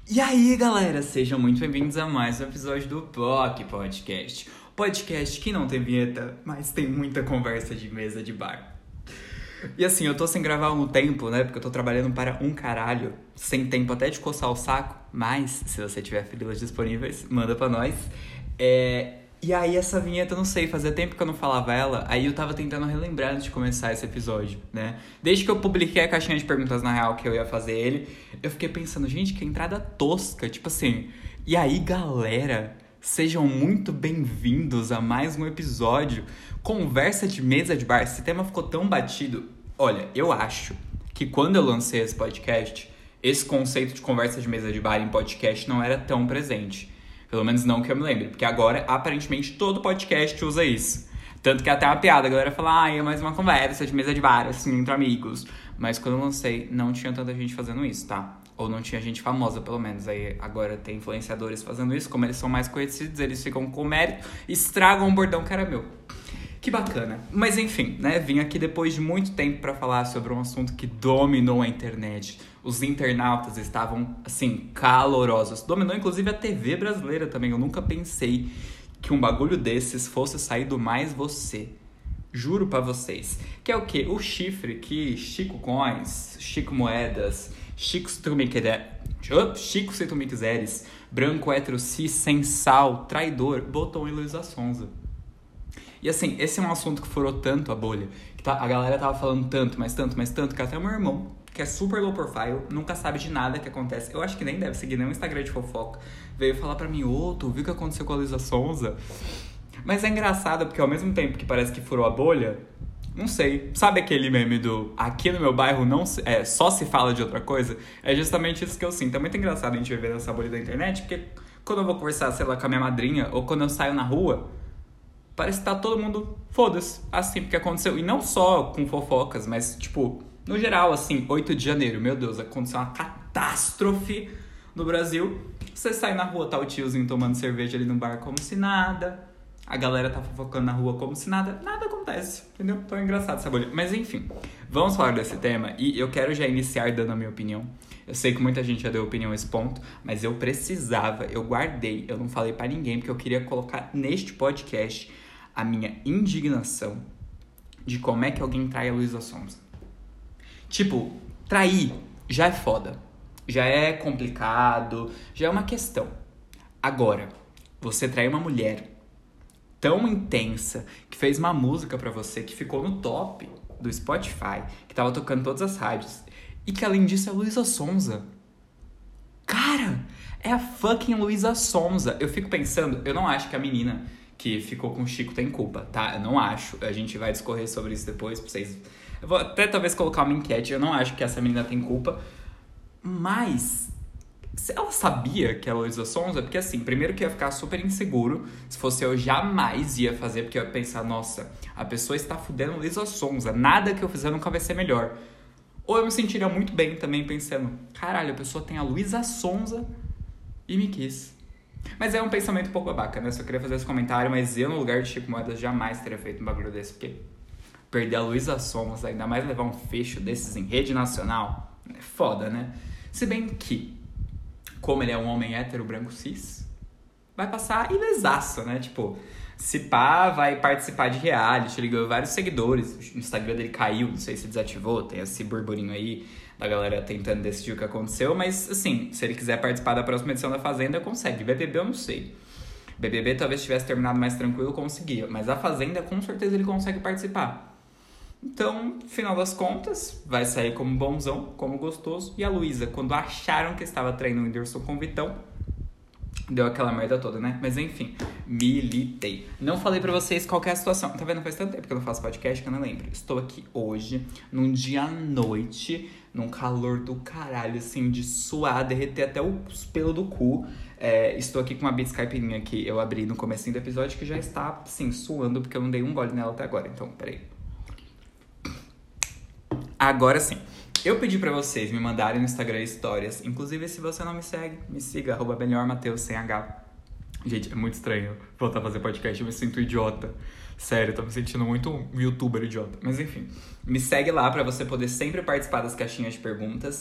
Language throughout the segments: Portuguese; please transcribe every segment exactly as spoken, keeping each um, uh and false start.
E aí, galera, sejam muito bem-vindos a mais um episódio do P O C Podcast. Podcast que não tem vinheta, mas tem muita conversa de mesa de bar. E assim, eu tô sem gravar há um tempo, né? Porque eu tô trabalhando para um caralho, sem tempo até de coçar o saco. Mas, se você tiver filas disponíveis, manda pra nós. É... E aí, essa vinheta, eu não sei, fazia tempo que eu não falava ela. Aí eu tava tentando relembrar antes de começar esse episódio, né? Desde que eu publiquei a caixinha de perguntas, na real, que eu ia fazer ele, eu fiquei pensando, gente, que entrada tosca. Tipo assim, e aí, galera, sejam muito bem-vindos a mais um episódio Conversa de Mesa de Bar. Esse tema ficou tão batido. Olha, eu acho que quando eu lancei esse podcast, esse conceito de conversa de mesa de bar em podcast não era tão presente. Pelo menos não que eu me lembre. Porque agora, aparentemente, todo podcast usa isso. Tanto que até uma piada, a galera fala, ah, é mais uma conversa de mesa de bar, assim, entre amigos. Mas quando eu lancei, não tinha tanta gente fazendo isso, tá? Ou não tinha gente famosa, pelo menos. Aí agora tem influenciadores fazendo isso. Como eles são mais conhecidos, eles ficam com mérito, estragam um bordão que era meu. Que bacana. Mas enfim, né? Vim aqui depois de muito tempo pra falar sobre um assunto que dominou a internet. Os internautas estavam, assim, calorosos. Dominou, inclusive, a T V brasileira também. Eu nunca pensei que um bagulho desses fosse sair do Mais Você. Juro pra vocês. Que é o quê? O chifre que Chico Coins, Chico Moedas, Chico se tu me quiser... Chico se tu me quiseres, branco, hétero, cis, sem sal, traidor, botou em Luísa Sonza. E assim, esse é um assunto que furou tanto a bolha, que tá, a galera tava falando tanto, mas tanto, mas tanto, que até o meu irmão, que é super low profile, nunca sabe de nada que acontece, eu acho que nem deve seguir nenhum Instagram de fofoca, veio falar pra mim, ô, tu viu o que aconteceu com a Luísa Sonza? Mas é engraçado, porque ao mesmo tempo que parece que furou a bolha, não sei, sabe aquele meme do aqui no meu bairro não se, é, só se fala de outra coisa? É justamente isso que eu sinto. É muito engraçado a gente viver nessa bolha da internet, porque quando eu vou conversar, sei lá, com a minha madrinha, ou quando eu saio na rua, parece que tá todo mundo, foda-se, assim, porque aconteceu. E não só com fofocas, mas, tipo, no geral, assim, oito de janeiro, meu Deus, aconteceu uma catástrofe no Brasil. Você sai na rua, tá o tiozinho tomando cerveja ali no bar como se nada. A galera tá fofocando na rua como se nada. Nada acontece, entendeu? Tão engraçado essa bolha. Mas, enfim, vamos falar desse tema. E eu quero já iniciar dando a minha opinião. Eu sei que muita gente já deu opinião a esse ponto, mas eu precisava, eu guardei, eu não falei pra ninguém, porque eu queria colocar neste podcast a minha indignação de como é que alguém trai a Luísa Sonza. Tipo, trair já é foda. Já é complicado, já é uma questão. Agora, você trair uma mulher tão intensa, que fez uma música pra você, que ficou no top do Spotify, que tava tocando todas as rádios, e que além disso é a Luísa Sonza. Cara, é a fucking Luísa Sonza. Eu fico pensando, eu não acho que a menina que ficou com o Chico tem culpa, tá? Eu não acho. A gente vai discorrer sobre isso depois pra vocês. Eu vou até talvez colocar uma enquete. Eu não acho que essa menina tem culpa. Mas se ela sabia que era a Luísa Sonza, porque assim, primeiro que ia ficar super inseguro. Se fosse eu, jamais ia fazer, porque eu ia pensar, nossa, a pessoa está fudendo a Luísa Sonza. Nada que eu fizer nunca vai ser melhor. Ou eu me sentiria muito bem também pensando, caralho, a pessoa tem a Luísa Sonza e me quis. Mas é um pensamento um pouco babaca, né? Só queria fazer esse comentário, mas eu, no lugar de Chico Moedas, jamais teria feito um bagulho desse, porque perder a Luísa Sonza, ainda mais levar um fecho desses em rede nacional, é foda, né? Se bem que, como ele é um homem hétero, branco, cis, vai passar ilesaço, né? Tipo, se pá, vai participar de reality, ele ganhou vários seguidores, o Instagram dele caiu, não sei se desativou, tem esse burburinho aí da galera tentando decidir o que aconteceu, mas assim, se ele quiser participar da próxima edição da Fazenda, consegue. B B B eu não sei. B B B talvez tivesse terminado mais tranquilo, conseguia, mas a Fazenda com certeza ele consegue participar. Então, final das contas, vai sair como bonzão, como gostoso, e a Luísa, quando acharam que estava traindo o Whindersson com o Vitão, deu aquela merda toda, né? Mas enfim, militei. Não falei pra vocês qual que é a situação. Tá vendo? Faz tanto tempo que eu não faço podcast que eu não lembro. Estou aqui hoje, num dia à noite, num calor do caralho, assim, de suar, derreter até os pelos do cu. É, estou aqui com uma Beats Caipirinha que eu abri no comecinho do episódio, que já está, assim, suando, porque eu não dei um gole nela até agora. Então, peraí. Agora sim. Eu pedi pra vocês me mandarem no Instagram histórias. Inclusive, se você não me segue, me siga, arroba melhormateus, sem H. Gente, é muito estranho voltar a fazer podcast, eu me sinto idiota. Sério, eu tô me sentindo muito um youtuber idiota. Mas enfim, me segue lá pra você poder sempre participar das caixinhas de perguntas.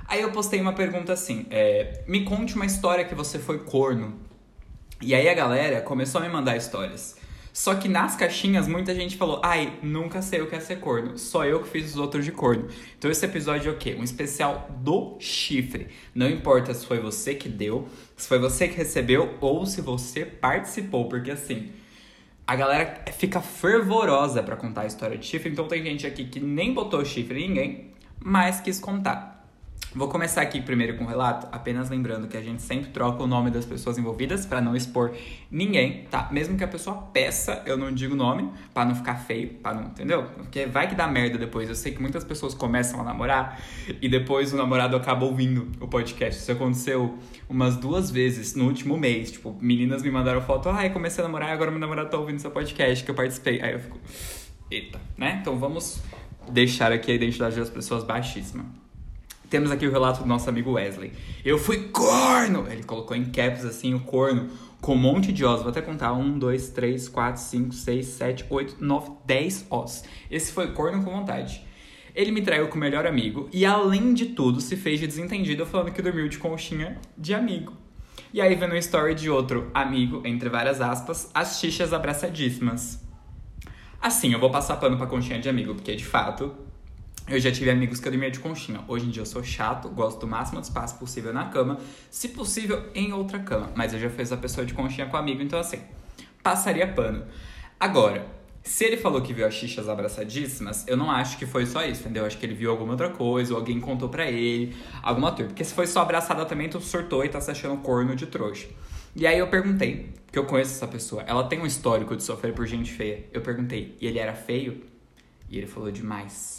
Aí eu postei uma pergunta assim, é, me conte uma história que você foi corno. E aí a galera começou a me mandar histórias. Só que nas caixinhas muita gente falou, ai, nunca sei o que é ser corno, só eu que fiz os outros de corno. Então esse episódio é o quê? Um especial do chifre. Não importa se foi você que deu, se foi você que recebeu ou se você participou, porque assim, a galera fica fervorosa pra contar a história de chifre. Então tem gente aqui que nem botou chifre em ninguém, mas quis contar. Vou começar aqui primeiro com o relato, apenas lembrando que a gente sempre troca o nome das pessoas envolvidas pra não expor ninguém, tá? Mesmo que a pessoa peça, eu não digo o nome, pra não ficar feio, pra não, entendeu? Porque vai que dá merda depois. Eu sei que muitas pessoas começam a namorar e depois o namorado acaba ouvindo o podcast. Isso aconteceu umas duas vezes no último mês. Tipo, meninas me mandaram foto, ai, comecei a namorar e agora meu namorado tá ouvindo seu podcast que eu participei. Aí eu fico, eita, né? Então vamos deixar aqui a identidade das pessoas baixíssima. Temos aqui o relato do nosso amigo Wesley. Eu fui corno! Ele colocou em caps assim o corno com um monte de os. Vou até contar. Um, dois, três, quatro, cinco, seis, sete, oito, nove, dez os. Esse foi corno com vontade. Ele me traiu com o melhor amigo e, além de tudo, se fez de desentendido falando que dormiu de conchinha de amigo. E aí vendo um story de outro amigo, entre várias aspas, as xixas abraçadíssimas. Assim, eu vou passar pano pra conchinha de amigo, porque de fato... eu já tive amigos que eu dormia de conchinha. Hoje em dia eu sou chato, gosto do máximo de espaço possível na cama. Se possível, em outra cama. Mas eu já fiz a pessoa de conchinha com amigo, então assim, passaria pano. Agora, se ele falou que viu as xixas abraçadíssimas, eu não acho que foi só isso, entendeu? Eu acho que ele viu alguma outra coisa, ou alguém contou pra ele, alguma coisa. Porque se foi só abraçada também, tu surtou e tá se achando corno de trouxa. E aí eu perguntei, porque eu conheço essa pessoa, ela tem um histórico de sofrer por gente feia. Eu perguntei, e ele era feio? E ele falou demais.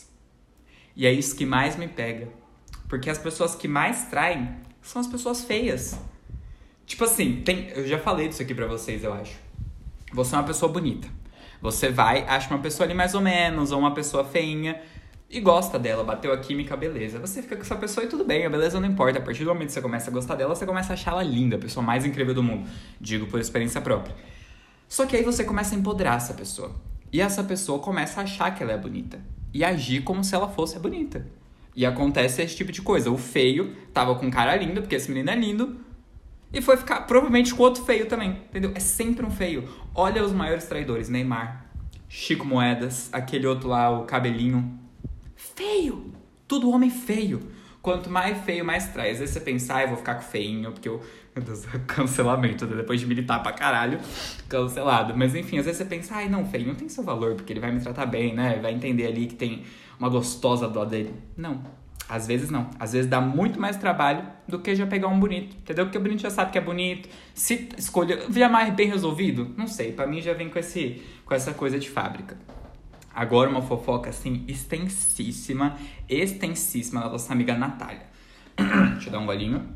E é isso que mais me pega. Porque as pessoas que mais traem são as pessoas feias. Tipo assim, tem, eu já falei disso aqui pra vocês, eu acho. Você é uma pessoa bonita. Você vai, acha uma pessoa ali mais ou menos, ou uma pessoa feinha, e gosta dela, bateu a química, beleza. Você fica com essa pessoa e tudo bem, a beleza não importa. A partir do momento que você começa a gostar dela, você começa a achar ela linda, a pessoa mais incrível do mundo. Digo por experiência própria. Só que aí você começa a empoderar essa pessoa. E essa pessoa começa a achar que ela é bonita. E agir como se ela fosse bonita. E acontece esse tipo de coisa. O feio tava com cara lindo, porque esse menino é lindo, e foi ficar provavelmente com outro feio também, entendeu? É sempre um feio. Olha os maiores traidores. Neymar, Chico Moedas, aquele outro lá, o cabelinho. Feio! Tudo homem feio. Quanto mais feio, mais trai. Às vezes você pensa, ah, eu vou ficar com feinho, porque eu... Meu Deus, cancelamento, né? Depois de militar pra caralho, cancelado. Mas enfim, às vezes você pensa, ai, não, feinho tem seu valor, porque ele vai me tratar bem, né? Vai entender ali que tem uma gostosa do lado dele. Não, às vezes não. Às vezes dá muito mais trabalho do que já pegar um bonito, entendeu? Porque o bonito já sabe que é bonito. Se escolher, já mais bem resolvido, não sei. Pra mim já vem com, esse, com essa coisa de fábrica. Agora uma fofoca, assim, extensíssima, extensíssima da nossa amiga Natália. Deixa eu dar um golinho.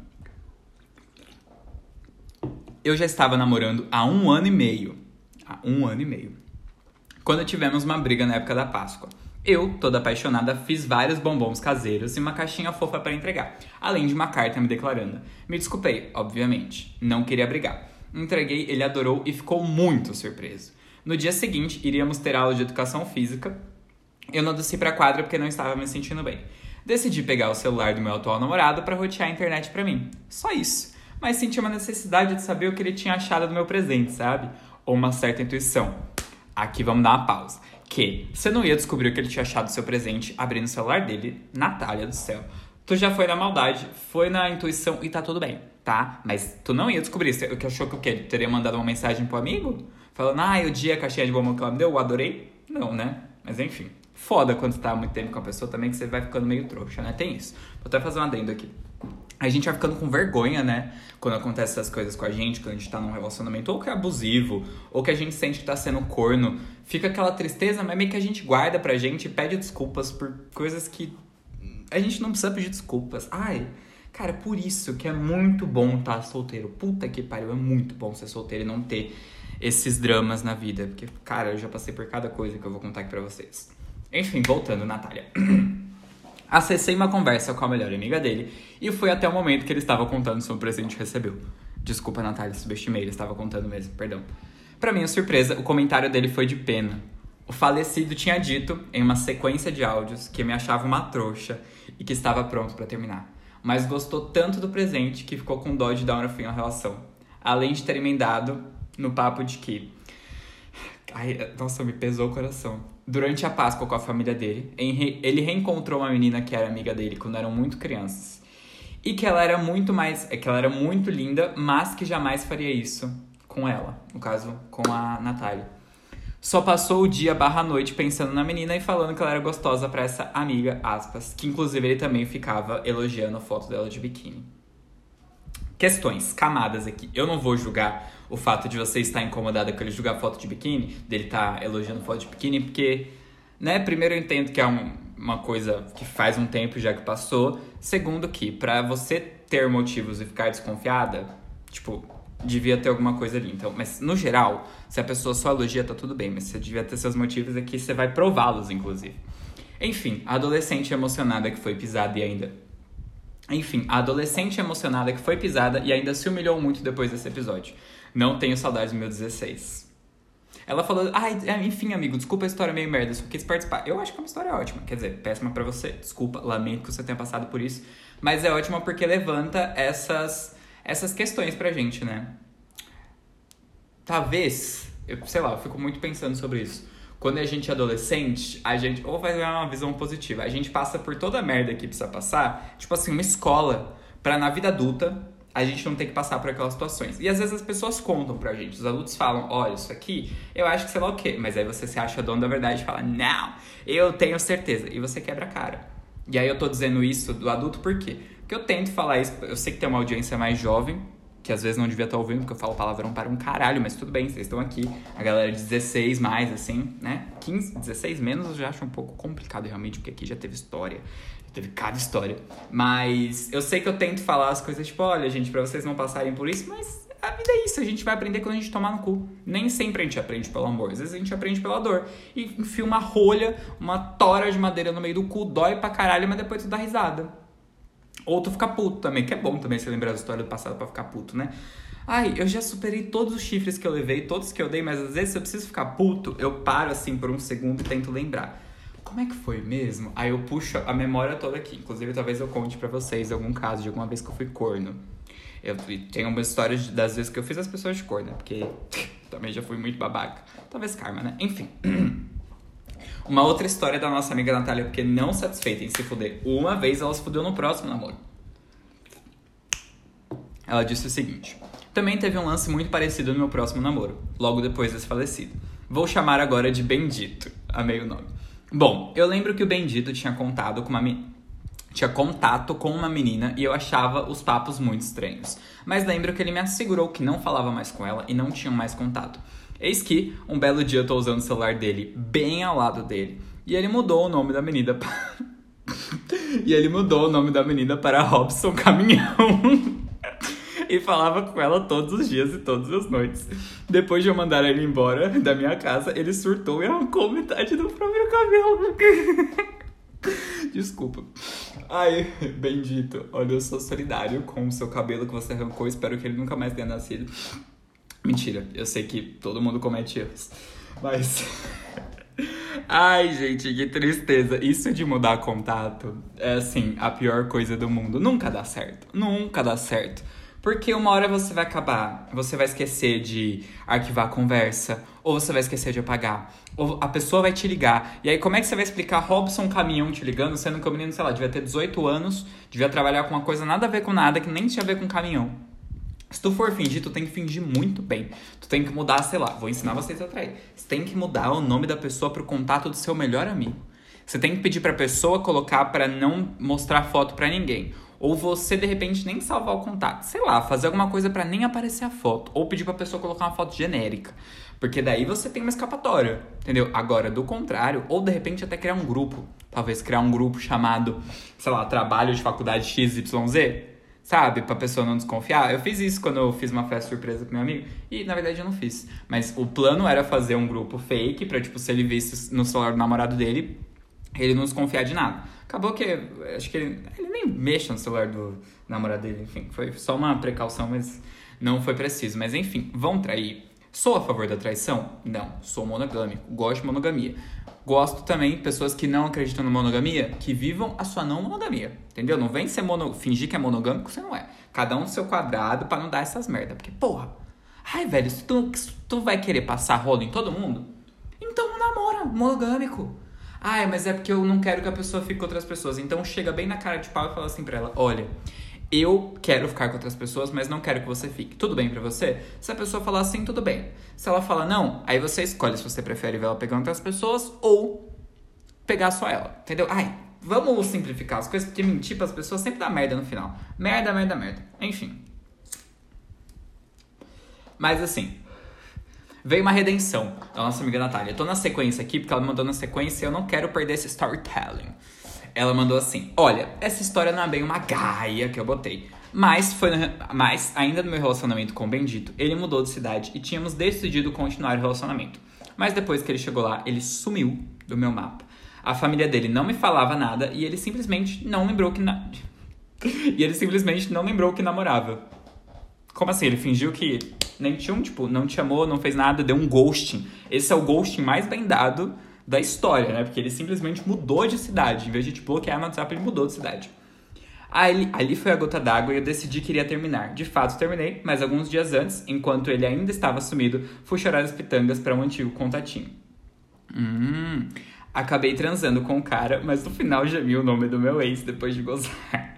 Eu já estava namorando há um ano e meio. Há um ano e meio. Quando tivemos uma briga na época da Páscoa. Eu, toda apaixonada, fiz vários bombons caseiros e uma caixinha fofa para entregar. Além de uma carta me declarando. Me desculpei, obviamente. Não queria brigar. Entreguei, ele adorou e ficou muito surpreso. No dia seguinte, iríamos ter aula de educação física. Eu não desci pra quadra porque não estava me sentindo bem. Decidi pegar o celular do meu atual namorado para rotear a internet pra mim. Só isso. Mas senti uma necessidade de saber o que ele tinha achado do meu presente, sabe? Ou uma certa intuição. Aqui vamos dar uma pausa. Que você não ia descobrir o que ele tinha achado do seu presente abrindo o celular dele. Natália do céu. Tu já foi na maldade, foi na intuição e tá tudo bem, tá? Mas tu não ia descobrir. Você achou que o quê? Ele teria mandado uma mensagem pro amigo? Falando, ah, o dia a caixinha de bombom que ela me deu, eu adorei? Não, né? Mas enfim. Foda quando você tá há muito tempo com a pessoa também, que você vai ficando meio trouxa, né? Tem isso. Vou até fazer um adendo aqui. A gente vai ficando com vergonha, né? Quando acontecem essas coisas com a gente, quando a gente tá num relacionamento ou que é abusivo, ou que a gente sente que tá sendo corno. Fica aquela tristeza, mas meio que a gente guarda pra gente e pede desculpas por coisas que a gente não precisa pedir desculpas. Ai, cara, por isso que é muito bom estar solteiro. Puta que pariu, é muito bom ser solteiro e não ter esses dramas na vida. Porque, cara, eu já passei por cada coisa que eu vou contar aqui pra vocês. Enfim, voltando, Natália. Acessei uma conversa com a melhor amiga dele e foi até o momento que ele estava contando sobre o presente que recebeu. Desculpa, Natália, subestimei, ele estava contando mesmo, perdão. Pra minha surpresa, o comentário dele foi de pena. O falecido tinha dito, em uma sequência de áudios, que me achava uma trouxa e que estava pronto pra terminar. mas gostou tanto do presente que ficou com dó de dar um fim na relação. Além de ter emendado no papo de que... Ai, nossa, me pesou o coração. Durante a Páscoa com a família dele, ele reencontrou uma menina que era amiga dele quando eram muito crianças. E que ela era muito mais... que ela era muito linda, mas que jamais faria isso com ela. No caso, com a Natália. Só passou o dia barra noite pensando na menina e falando que ela era gostosa pra essa amiga, aspas. Que inclusive ele também ficava elogiando a foto dela de biquíni. Questões, camadas aqui. Eu não vou julgar o fato de você estar incomodada com ele julgar foto de biquíni, dele estar elogiando foto de biquíni, porque, né, primeiro eu entendo que é um, uma coisa que faz um tempo já que passou. Segundo que, pra você ter motivos e ficar desconfiada, tipo, devia ter alguma coisa ali. Então, mas, no geral, se a pessoa só elogia, tá tudo bem, mas você devia ter seus motivos aqui, você vai prová-los, inclusive. Enfim, a adolescente emocionada que foi pisada e ainda... Enfim, a adolescente emocionada que foi pisada e ainda se humilhou muito depois desse episódio. Não tenho saudades do meu dezesseis. Ela falou, ai, enfim, amigo, desculpa a história meio merda, só quis participar. Eu acho que é uma história ótima, quer dizer, péssima pra você. Desculpa, lamento que você tenha passado por isso. Mas é ótima porque levanta essas, essas questões pra gente, né? Talvez, eu, sei lá, eu fico muito pensando sobre isso. Quando a gente é adolescente, a gente... Ou vai dar uma visão positiva. A gente passa por toda a merda que precisa passar. Tipo assim, uma escola. Pra na vida adulta, a gente não ter que passar por aquelas situações. E às vezes as pessoas contam pra gente. Os adultos falam, olha, isso aqui, eu acho que sei lá o quê. Mas aí você se acha dono da verdade e fala, não, eu tenho certeza. E você quebra a cara. E aí eu tô dizendo isso do adulto por quê? Porque eu tento falar isso. Eu sei que tem uma audiência mais jovem, que às vezes não devia estar ouvindo, porque eu falo palavrão para um caralho, mas tudo bem, vocês estão aqui. A galera de dezesseis mais, assim, né? quinze, dezesseis menos eu já acho um pouco complicado realmente, porque aqui já teve história, já teve cada história. Mas eu sei que eu tento falar as coisas tipo, olha, gente, pra vocês não passarem por isso, mas a vida é isso, a gente vai aprender quando a gente tomar no cu. Nem sempre a gente aprende pelo amor, às vezes a gente aprende pela dor. E enfia uma rolha, uma tora de madeira no meio do cu, dói pra caralho, mas depois tu dá risada. Ou tu fica puto também, que é bom também você lembrar da história do passado pra ficar puto, né? Ai, eu já superei todos os chifres que eu levei, todos que eu dei, mas às vezes se eu preciso ficar puto, eu paro assim por um segundo e tento lembrar. Como é que foi mesmo? Aí eu puxo a memória toda aqui. Inclusive, talvez eu conte pra vocês algum caso de alguma vez que eu fui corno. Eu tenho uma história das vezes que eu fiz as pessoas de corno, né? Porque também já fui muito babaca. Talvez karma, né? Enfim... Uma outra história da nossa amiga Natália, porque não satisfeita em se fuder uma vez, ela se fudeu no próximo namoro. Ela disse o seguinte: também teve um lance muito parecido no meu próximo namoro, logo depois desse falecido. Vou chamar agora de Bendito, amei o nome. Bom, eu lembro que o Bendito tinha contado com uma me... tinha contato com uma menina e eu achava os papos muito estranhos. Mas lembro que ele me assegurou que não falava mais com ela e não tinham mais contato. Eis que, um belo dia eu tô usando o celular dele bem ao lado dele. E ele mudou o nome da menina para... e ele mudou o nome da menina para Robson Caminhão. E falava com ela todos os dias e todas as noites. Depois de eu mandar ele embora da minha casa, ele surtou e arrancou metade do próprio cabelo. Desculpa. Ai, Bendito. Olha, eu sou solidário com o seu cabelo que você arrancou. Espero que ele nunca mais tenha nascido. Mentira, eu sei que todo mundo comete erros, mas... Ai, gente, que tristeza. Isso de mudar contato é, assim, a pior coisa do mundo. Nunca dá certo, nunca dá certo. Porque uma hora você vai acabar, você vai esquecer de arquivar a conversa, ou você vai esquecer de apagar, ou a pessoa vai te ligar. E aí, como é que você vai explicar Robson Caminhão te ligando, sendo que o menino, sei lá, devia ter dezoito anos, devia trabalhar com uma coisa nada a ver com nada, que nem tinha a ver com caminhão. Se tu for fingir, tu tem que fingir muito bem. Tu tem que mudar, sei lá, vou ensinar vocês a trair. Você tem que mudar o nome da pessoa pro contato do seu melhor amigo. Você tem que pedir pra pessoa colocar pra não mostrar foto pra ninguém. Ou você, de repente, nem salvar o contato. Sei lá, fazer alguma coisa pra nem aparecer a foto. Ou pedir pra pessoa colocar uma foto genérica. Porque daí você tem uma escapatória, entendeu? Agora, do contrário, ou de repente até criar um grupo. Talvez criar um grupo chamado, sei lá, Trabalho de Faculdade X Y Z. Sabe? Pra pessoa não desconfiar. Eu fiz isso quando eu fiz uma festa surpresa com meu amigo. E, na verdade, eu não fiz. Mas o plano era fazer um grupo fake pra, tipo, se ele visse no celular do namorado dele, ele não desconfiar de nada. Acabou que, acho que ele, ele nem mexe no celular do namorado dele. Enfim, foi só uma precaução, mas não foi preciso. Mas, enfim, vão trair. Sou a favor da traição? Não. Sou monogâmico. Gosto de monogamia. Gosto também de pessoas que não acreditam na monogamia, que vivam a sua não monogamia. Entendeu? Não vem ser mono... fingir que é monogâmico, você não é. Cada um no seu quadrado pra não dar essas merda. Porque, porra, ai, velho, se tu, se tu vai querer passar rolo em todo mundo, então não namora, monogâmico. Ai, mas é porque eu não quero que a pessoa fique com outras pessoas. Então chega bem na cara de pau e fala assim pra ela, olha, eu quero ficar com outras pessoas, mas não quero que você fique. Tudo bem pra você? Se a pessoa falar assim, tudo bem. Se ela fala não, aí você escolhe se você prefere ver ela pegando outras pessoas ou pegar só ela. Entendeu? Ai, vamos simplificar as coisas, porque mentir pras pessoas sempre dá merda no final. Merda, merda, merda. Enfim. Mas assim, veio uma redenção da nossa amiga Natália. Eu tô na sequência aqui, porque ela me mandou na sequência e eu não quero perder esse storytelling. Ela mandou assim, olha, essa história não é bem uma gaia que eu botei. Mas, foi no, mas ainda no meu relacionamento com o Bendito, ele mudou de cidade e tínhamos decidido continuar o relacionamento. Mas depois que ele chegou lá, ele sumiu do meu mapa. A família dele não me falava nada e ele simplesmente não lembrou que... Na... e ele simplesmente não lembrou que namorava. Como assim? Ele fingiu que nem tinha um, tipo, não te amou, não fez nada, deu um ghosting. Esse é o ghosting mais bem dado da história, né? Porque ele simplesmente mudou de cidade. Em vez de te bloquear no WhatsApp, ele mudou de cidade. Aí, ali foi a gota d'água e eu decidi que iria terminar. De fato, terminei, mas alguns dias antes, enquanto ele ainda estava sumido, fui chorar as pitangas para um antigo contatinho. Hum, acabei transando com o cara, mas no final gemi o nome do meu ex depois de gozar.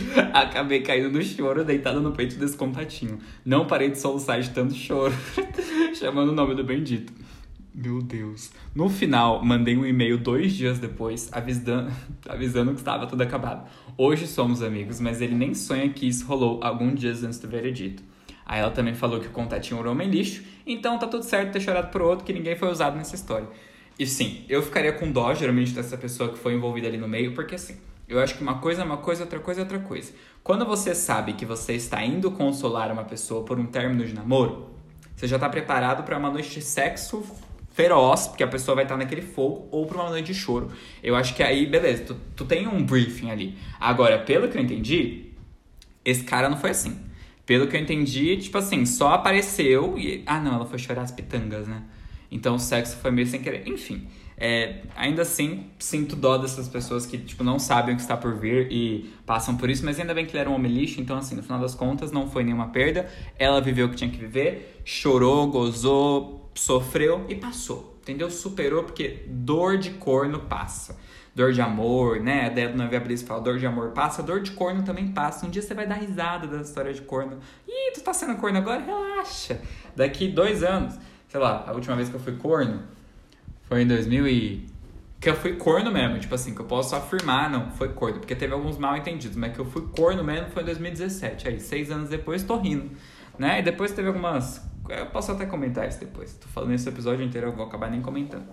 Acabei caindo no choro, deitado no peito desse contatinho. Não parei de soluçar de tanto choro, chamando o nome do Bendito. Meu Deus. No final, mandei um e-mail dois dias depois, avisando, avisando que estava tudo acabado. Hoje somos amigos, mas ele nem sonha que isso rolou alguns dias antes do veredito. Aí ela também falou que o contatinho era um homem lixo, então tá tudo certo ter chorado por outro, que ninguém foi usado nessa história. E sim, eu ficaria com dó, geralmente, dessa pessoa que foi envolvida ali no meio, porque assim, eu acho que uma coisa é uma coisa, outra coisa é outra coisa. Quando você sabe que você está indo consolar uma pessoa por um término de namoro, você já tá preparado para uma noite de sexo feroz, porque a pessoa vai estar naquele fogo, ou pra uma noite de choro. Eu acho que aí, beleza, tu, tu tem um briefing ali. Agora, pelo que eu entendi, esse cara não foi assim. Pelo que eu entendi, tipo assim, só apareceu e... Ah, não, ela foi chorar as pitangas, né? Então o sexo foi meio sem querer. Enfim, é, ainda assim, sinto dó dessas pessoas que, tipo, não sabem o que está por vir e passam por isso, mas ainda bem que ele era um homem lixo, então assim, no final das contas, não foi nenhuma perda. Ela viveu o que tinha que viver, chorou, gozou, sofreu e passou, entendeu? Superou, porque dor de corno passa. Dor de amor, né? A ideia do Navia Bliss fala, dor de amor passa, dor de corno também passa. Um dia você vai dar risada da história de corno. Ih, tu tá sendo corno agora? Relaxa. Daqui dois anos, sei lá, a última vez que eu fui corno foi em dois mil e... Que eu fui corno mesmo, tipo assim, que eu posso afirmar, não, foi corno. Porque teve alguns mal entendidos, mas que eu fui corno mesmo foi em dois mil e dezessete. Aí, seis anos depois, tô rindo, né? E depois teve algumas... Eu posso até comentar isso depois. Tô falando esse episódio inteiro, eu vou acabar nem comentando.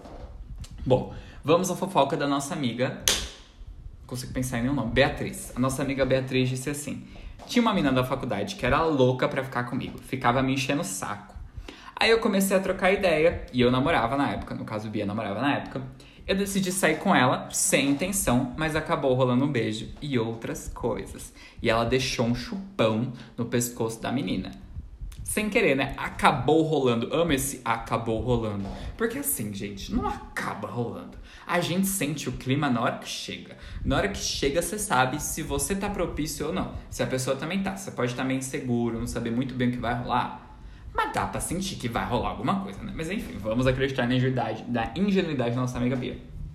Bom, vamos à fofoca da nossa amiga... Não consigo pensar em nenhum nome. Beatriz. A nossa amiga Beatriz disse assim... Tinha uma menina da faculdade que era louca pra ficar comigo. Ficava me enchendo o saco. Aí eu comecei a trocar ideia. E eu namorava na época. No caso, Bia namorava na época. Eu decidi sair com ela sem intenção, mas acabou rolando um beijo e outras coisas. E ela deixou um chupão no pescoço da menina. Sem querer, né? Acabou rolando. Amo esse acabou rolando. Porque assim, gente, não acaba rolando. A gente sente o clima na hora que chega. Na hora que chega, você sabe se você tá propício ou não. Se a pessoa também tá. Você pode estar meio inseguro, não saber muito bem o que vai rolar. Mas dá pra sentir que vai rolar alguma coisa, né? Mas enfim, vamos acreditar na ingenuidade, na ingenuidade da nossa amiga Bia.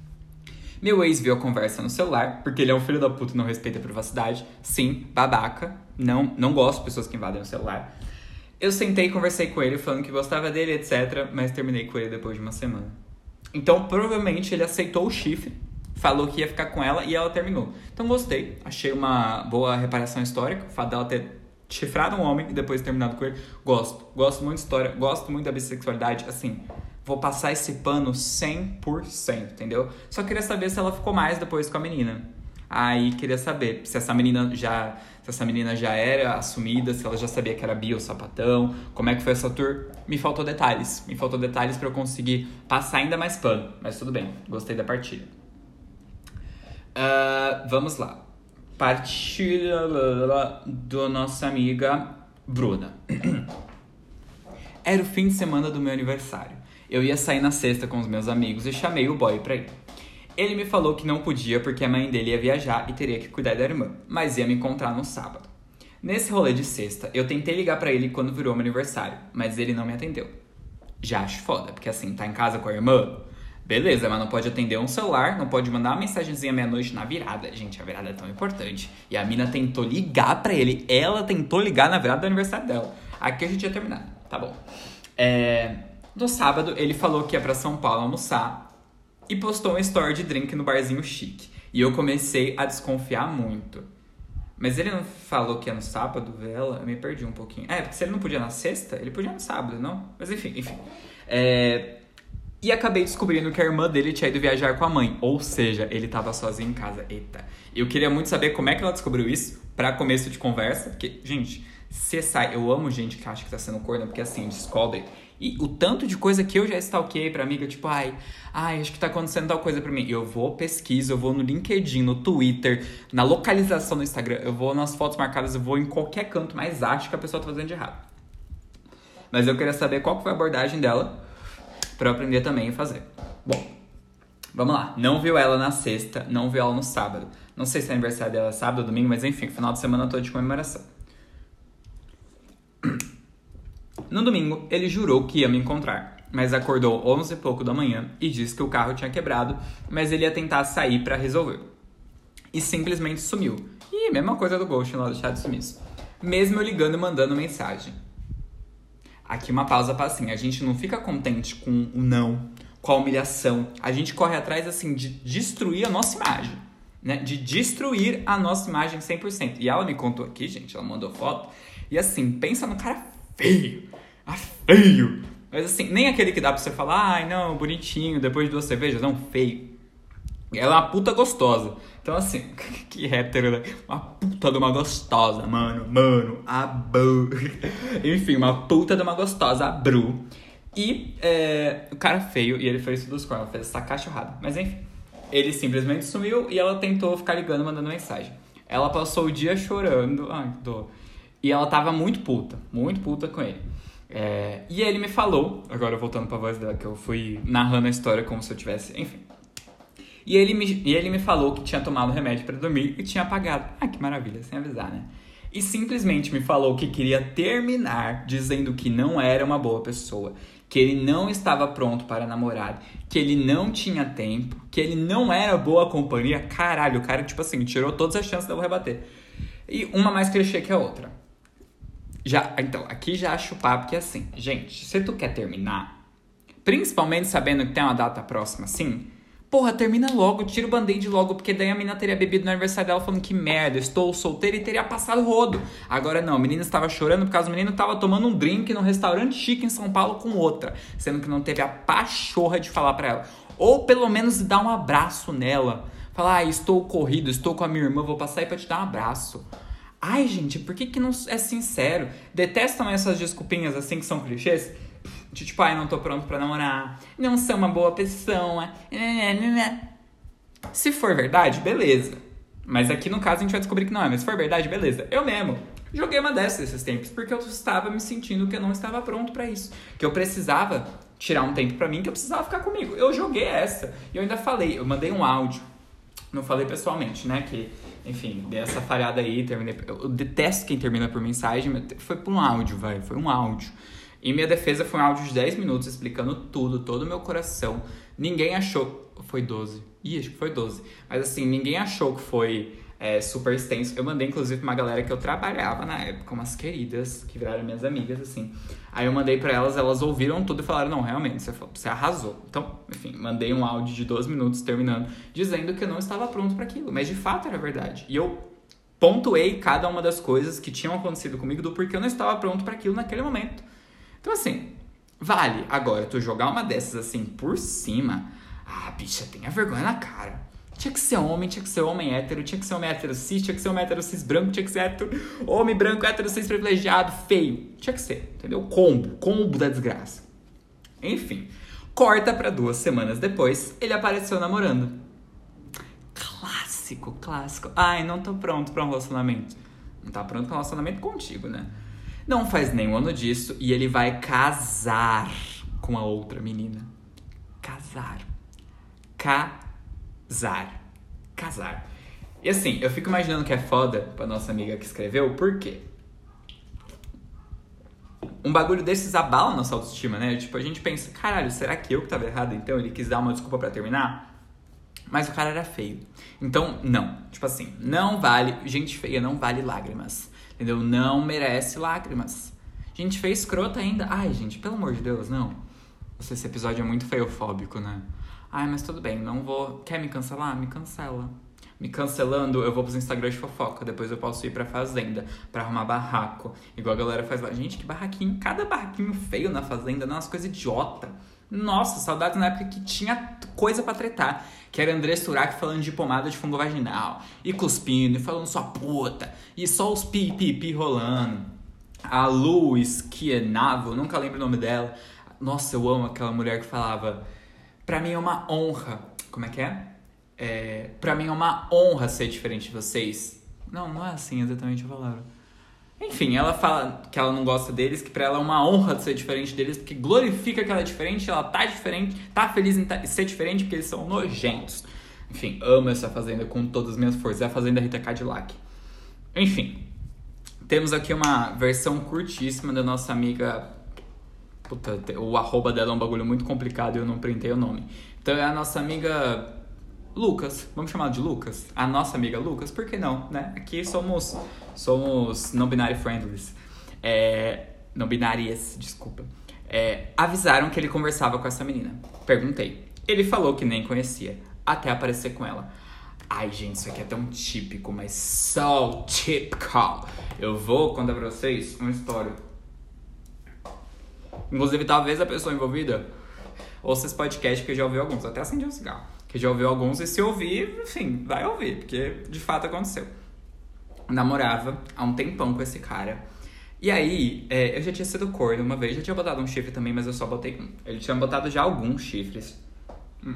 Meu ex viu a conversa no celular, porque ele é um filho da puta e não respeita a privacidade. Sim, babaca. Não, não gosto de pessoas que invadem o celular. Eu sentei e conversei com ele, falando que gostava dele, etcétera. Mas terminei com ele depois de uma semana. Então, provavelmente, ele aceitou o chifre, falou que ia ficar com ela e ela terminou. Então, gostei. Achei uma boa reparação histórica. O fato dela ter chifrado um homem e depois terminado com ele. Gosto. Gosto muito de história. Gosto muito da bissexualidade. Assim, vou passar esse pano cem por cento, entendeu? Só queria saber se ela ficou mais depois com a menina. Aí, queria saber se essa menina já... Se essa menina já era assumida, se ela já sabia que era bi ou sapatão, como é que foi essa tour. Me faltou detalhes. Me faltou detalhes pra eu conseguir passar ainda mais pano. Mas tudo bem, gostei da partilha. Uh, vamos lá. Partilha da nossa amiga Bruna. Era o fim de semana do meu aniversário. Eu ia sair na sexta com os meus amigos e chamei o boy pra ir. Ele me falou que não podia porque a mãe dele ia viajar e teria que cuidar da irmã, mas ia me encontrar no sábado. Nesse rolê de sexta, eu tentei ligar pra ele quando virou meu aniversário, mas ele não me atendeu. Já acho foda, porque assim, tá em casa com a irmã? Beleza, mas não pode atender um celular, não pode mandar uma mensagenzinha meia-noite na virada. Gente, a virada é tão importante. E a mina tentou ligar pra ele, ela tentou ligar na virada do aniversário dela. Aqui a gente ia terminar, tá bom. É... No sábado, ele falou que ia pra São Paulo almoçar e postou um story de drink no barzinho chique. E eu comecei a desconfiar muito. Mas ele não falou que ia no sábado ver ela? Eu me perdi um pouquinho. É, porque se ele não podia na sexta, ele podia no sábado, não? Mas enfim, enfim. É... E acabei descobrindo que a irmã dele tinha ido viajar com a mãe. Ou seja, ele tava sozinho em casa. Eita. Eu queria muito saber como é que ela descobriu isso pra começo de conversa. Porque, gente, você sai... Eu amo gente que acha que tá sendo corno, porque assim, descobre... E o tanto de coisa que eu já stalkeei pra amiga, tipo, ai, ai, acho que tá acontecendo tal coisa pra mim. Eu vou, pesquiso, eu vou no LinkedIn, no Twitter, na localização no Instagram, eu vou nas fotos marcadas, eu vou em qualquer canto, mas acho que a pessoa tá fazendo de errado. Mas eu queria saber qual foi a abordagem dela pra eu aprender também a fazer. Bom, vamos lá. Não viu ela na sexta, não viu ela no sábado. Não sei se é aniversário dela sábado ou domingo, mas enfim, final de semana todo de comemoração. No domingo, ele jurou que ia me encontrar, mas acordou onze e pouco da manhã e disse que o carro tinha quebrado, mas ele ia tentar sair pra resolver. E simplesmente sumiu. E mesma coisa do Ghost lá do chat de sumiço. Mesmo eu ligando e mandando mensagem. Aqui uma pausa pra assim, a gente não fica contente com o não, com a humilhação. A gente corre atrás, assim, de destruir a nossa imagem, né? De destruir a nossa imagem cem por cento. E ela me contou aqui, gente, ela mandou foto. E assim, pensa no cara feio. Ah, feio. Mas assim, nem aquele que dá pra você falar, ai não, bonitinho, depois de duas cervejas. Não, feio. Ela é uma puta gostosa. Então assim, que hétero, né? Uma puta de uma gostosa, mano. Mano, a Bru. Enfim, uma puta de uma gostosa, a Bru. E é, o cara feio, e ele fez isso dos cornos, fez essa cachorrada. Mas enfim, ele simplesmente sumiu e ela tentou ficar ligando, mandando mensagem. Ela passou o dia chorando. Ai, que dor. E ela tava muito puta, muito puta com ele. É, e ele me falou, agora voltando pra voz dela, que eu fui narrando a história como se eu tivesse, enfim. E ele me, e ele me falou que tinha tomado remédio pra dormir e tinha apagado. Ah, que maravilha, sem avisar, né? E simplesmente me falou que queria terminar dizendo que não era uma boa pessoa, que ele não estava pronto para namorar, que ele não tinha tempo, que ele não era boa companhia. Caralho, o cara, tipo assim, tirou todas as chances de eu rebater. E uma mais clichê que a outra. Já, então, aqui já acho o papo que é assim, gente, se tu quer terminar, principalmente sabendo que tem uma data próxima assim, porra, termina logo, tira o band-aid logo, porque daí a menina teria bebido no aniversário dela falando que merda, estou solteira e teria passado rodo. Agora não, a menina estava chorando por causa do menino estava tomando um drink num restaurante chique em São Paulo com outra, sendo que não teve a pachorra de falar pra ela. Ou pelo menos dar um abraço nela, falar, ah, estou corrido, estou com a minha irmã, vou passar aí pra te dar um abraço. Ai, gente, por que que não é sincero? Detestam essas desculpinhas assim que são clichês? De tipo, ai, não tô pronto pra namorar. Não sou uma boa pessoa. Se for verdade, beleza. Mas aqui no caso a gente vai descobrir que não é. Mas se for verdade, beleza. Eu mesmo joguei uma dessas esses tempos. Porque eu estava me sentindo que eu não estava pronto pra isso. Que eu precisava tirar um tempo pra mim, que eu precisava ficar comigo. Eu joguei essa. E eu ainda falei, eu mandei um áudio. Não falei pessoalmente, né? Que... Enfim, dei essa falhada aí, terminei... Eu detesto quem termina por mensagem, mas foi por um áudio, vai, foi um áudio. Em minha defesa foi um áudio de dez minutos explicando tudo, todo o meu coração. Ninguém achou... Foi doze. Ih, acho que foi doze. Mas assim, ninguém achou que foi é, super extenso. Eu mandei, inclusive, pra uma galera que eu trabalhava na época, umas queridas, que viraram minhas amigas, assim. Aí eu mandei pra elas, elas ouviram tudo e falaram, não, realmente, você, você arrasou. Então, enfim, mandei um áudio de doze minutos terminando, dizendo que eu não estava pronto pra aquilo. Mas de fato era verdade. E eu pontuei cada uma das coisas que tinham acontecido comigo do porquê eu não estava pronto pra aquilo naquele momento. Então, assim, vale. Agora, tu jogar uma dessas assim por cima, ah, bicha, tenha vergonha na cara. Tinha que ser homem, tinha que ser homem hétero, tinha que ser homem hétero cis, tinha que ser homem hétero cis branco, tinha que ser hétero, homem branco, hétero cis privilegiado, feio. Tinha que ser, entendeu? Combo, combo da desgraça. Enfim, corta pra duas semanas depois, ele apareceu namorando. Clássico, clássico. Ai, não tô pronto pra um relacionamento. Não tá pronto pra um relacionamento contigo, né? Não faz nem um ano disso e ele vai casar com a outra menina. Casar. Casar. Casar. E assim, eu fico imaginando que é foda pra nossa amiga que escreveu, por quê? Um bagulho desses abala nossa autoestima, né? Tipo, a gente pensa, caralho, será que eu que tava errado? Então ele quis dar uma desculpa pra terminar? Mas o cara era feio. Então, não. Tipo assim, não vale... Gente feia não vale lágrimas. Entendeu? Não merece lágrimas. Gente feia escrota ainda. Ai, gente, pelo amor de Deus, não. Nossa, esse episódio é muito feiofóbico, né? Ai, mas tudo bem, não vou... Quer me cancelar? Me cancela. Me cancelando, eu vou pros Instagram de fofoca. Depois eu posso ir pra fazenda pra arrumar barraco. Igual a galera faz lá. Gente, que barraquinho. Cada barraquinho feio na fazenda. Nossa, coisa idiota. Nossa, saudades na época que tinha coisa pra tretar. Que era André Surak falando de pomada de fungo vaginal. E cuspindo, e falando sua puta. E só os pi, pi, pi rolando. A Lu Esquienavo, nunca lembro o nome dela. Nossa, eu amo aquela mulher que falava... Pra mim é uma honra. Como é que é? É, pra mim é uma honra ser diferente de vocês. Não, não é assim exatamente a palavra. Enfim, ela fala que ela não gosta deles, que pra ela é uma honra ser diferente deles, porque glorifica que ela é diferente, ela tá diferente, tá feliz em tá, ser diferente, porque eles são nojentos. Enfim, amo essa fazenda com todas as minhas forças. É a fazenda Rita Cadillac. Enfim, temos aqui uma versão curtíssima da nossa amiga... Puta, o arroba dela é um bagulho muito complicado e eu não printei o nome. Então é a nossa amiga... Lucas, vamos chamar de Lucas? A nossa amiga Lucas, por que não, né? Aqui somos, somos não-binary friendlies. É, não-binárias, desculpa. É, avisaram que ele conversava com essa menina. Perguntei. Ele falou que nem conhecia, até aparecer com ela. Ai, gente, isso aqui é tão típico, mas so typical. Eu vou contar pra vocês uma história. Inclusive, talvez a pessoa envolvida ouça esse podcast, que já ouviu alguns. Até acendi um cigarro. Que já ouviu alguns, e se ouvir, enfim, vai ouvir, porque de fato aconteceu. Eu namorava há um tempão com esse cara. E aí, é, eu já tinha sido corno uma vez, já tinha botado um chifre também, mas eu só botei um. Ele tinha botado já alguns chifres. Hum.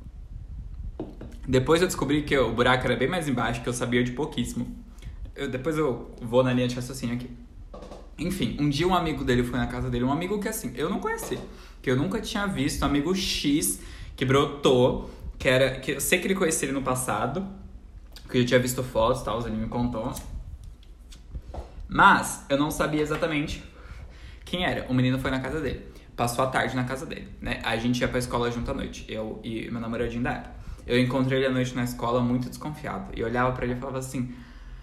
Depois eu descobri que o buraco era bem mais embaixo, que eu sabia de pouquíssimo. Eu, depois eu vou na linha de raciocínio aqui. Enfim, um dia um amigo dele foi na casa dele, um amigo que assim, eu não conheci, que eu nunca tinha visto, um amigo X que brotou. Que era, que eu sei que ele conhecia ele no passado, que eu tinha visto fotos e tal, ele me contou. Mas eu não sabia exatamente quem era. O menino foi na casa dele, passou a tarde na casa dele, né? A gente ia pra escola junto à noite, eu e meu namoradinho da época. Eu encontrei ele à noite na escola muito desconfiado. E eu olhava pra ele e falava assim...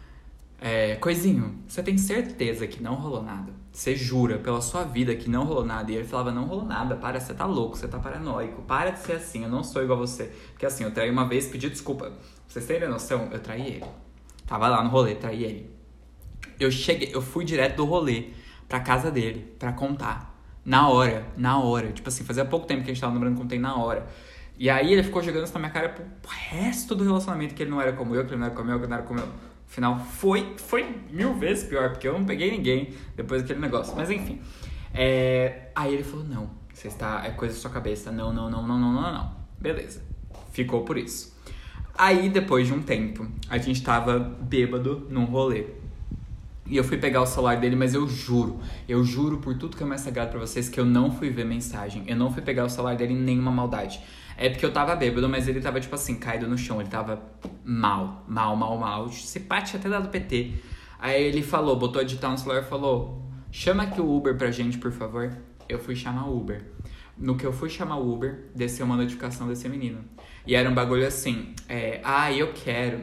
É, Coisinho, você tem certeza que não rolou nada? Você jura pela sua vida que não rolou nada? E ele falava, não rolou nada, para, você tá louco, você tá paranoico, para de ser assim, eu não sou igual a você. Porque assim, eu traí uma vez, pedi desculpa. Pra vocês terem noção, eu traí ele. Tava lá no rolê, traí ele. Eu cheguei, eu fui direto do rolê pra casa dele, pra contar. Na hora, na hora. Tipo assim, fazia pouco tempo que a gente tava namorando, contei na hora. E aí ele ficou jogando isso na minha cara pro resto do relacionamento, que ele não era como eu, que ele não era como eu, que ele não era como eu. Afinal, foi, foi mil vezes pior, porque eu não peguei ninguém depois daquele negócio. Mas enfim. É... Aí ele falou, não, você está... é coisa da sua cabeça. Não, não, não, não, não, não, não. Beleza. Ficou por isso. Aí, depois de um tempo, a gente tava bêbado num rolê. E eu fui pegar o celular dele, mas eu juro, eu juro por tudo que é mais sagrado pra vocês que eu não fui ver mensagem. Eu não fui pegar o celular dele em nenhuma maldade. É porque eu tava bêbado, mas ele tava, tipo assim, caído no chão. Ele tava mal, mal, mal, mal. Se pá, tinha até dado P T. Aí ele falou, botou a digitar no celular e falou... Chama aqui o Uber pra gente, por favor. Eu fui chamar o Uber. No que eu fui chamar o Uber, desceu uma notificação desse menino. E era um bagulho assim... É, ah, eu quero...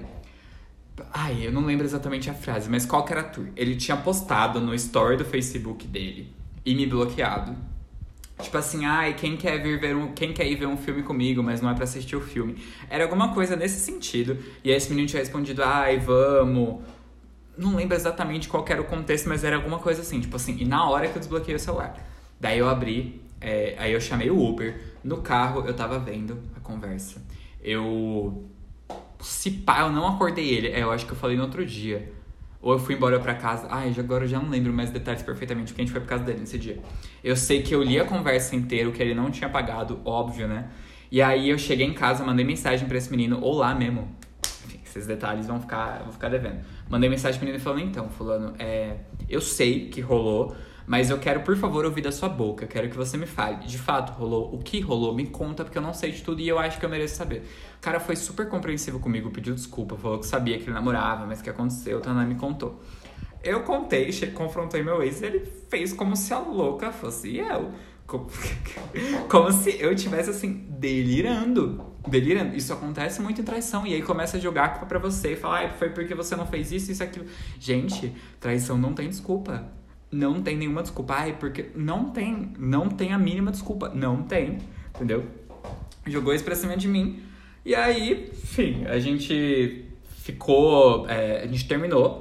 Ai, eu não lembro exatamente a frase, mas qual que era a tour? Ele tinha postado no story do Facebook dele e me bloqueado. Tipo assim, ai, quem quer vir ver um, quem quer ir ver um filme comigo, mas não é pra assistir o filme. Era alguma coisa nesse sentido. E aí esse menino tinha respondido, ai, vamos. Não lembro exatamente qual que era o contexto, mas era alguma coisa assim, tipo assim, e na hora que eu desbloqueei o celular. Daí eu abri, é, aí eu chamei o Uber. No carro eu tava vendo a conversa. Eu... Se pá, eu não acordei ele. É, eu acho que eu falei no outro dia. Ou eu fui embora pra casa. Ai, agora eu já não lembro mais detalhes perfeitamente, porque a gente foi pra casa dele nesse dia. Eu sei que eu li a conversa inteira, que ele não tinha apagado, óbvio, né? E aí eu cheguei em casa, mandei mensagem pra esse menino, ou lá mesmo. Enfim, esses detalhes vão ficar, vão ficar devendo. Mandei mensagem pra menina falando, então, fulano, é, eu sei que rolou, mas eu quero, por favor, ouvir da sua boca. Eu quero que você me fale. De fato, rolou? O que rolou? Me conta, porque eu não sei de tudo e eu acho que eu mereço saber. O cara foi super compreensivo comigo, pediu desculpa, falou que sabia que ele namorava, mas o que aconteceu, então não me contou. Eu contei, confrontei meu ex e ele fez como se a louca fosse eu. Como, como se eu tivesse, assim, delirando. Delirando. Isso acontece muito em traição. E aí começa a jogar a culpa pra você e falar, ah, foi porque você não fez isso, isso, aquilo. Gente, traição não tem desculpa. Não tem nenhuma desculpa. Ai, porque não tem. Não tem a mínima desculpa. Não tem. Entendeu? Jogou isso pra cima de mim. E aí, enfim, a gente ficou... É, a gente terminou.